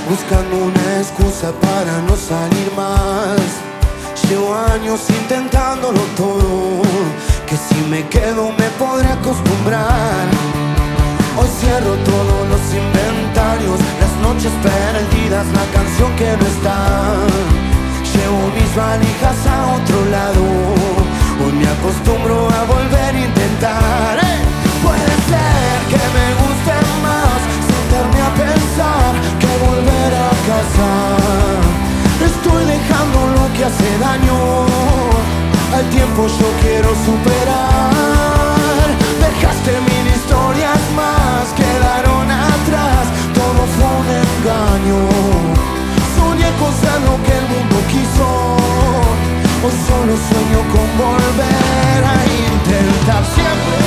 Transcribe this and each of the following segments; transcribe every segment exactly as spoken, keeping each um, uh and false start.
buscando una excusa para no salir más. Llevo años intentándolo todo, que si me quedo me podré acostumbrar. Hoy cierro todos los inventarios, las noches perdidas, la canción que no está. Llevo mis valijas a otro lado, hoy me acostumbro a volver a intentar. ¡Hey! Puede ser que me guste más sentarme a pensar que volver a casa. Estoy dejando lo que hace daño, al tiempo yo quiero superar. Dejaste mil historias más, quedaron atrás, todo fue un engaño. Soñé con ser lo que el mundo quiso, o solo sueño con volver a intentar siempre.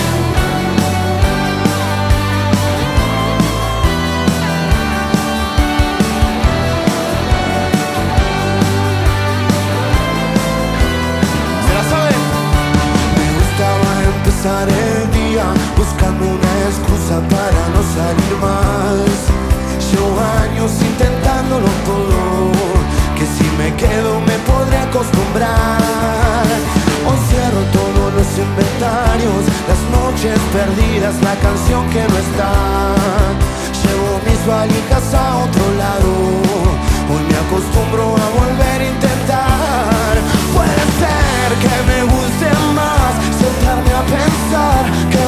Empezar el día buscando una excusa para no salir más. Llevo años intentándolo todo, que si me quedo me podré acostumbrar. Hoy cierro todos los inventarios, las noches perdidas, la canción que no está. Llevo mis valijas a otro lado, hoy me acostumbro a volver a intentar. Puede ser que me guste más sentarme a pensar que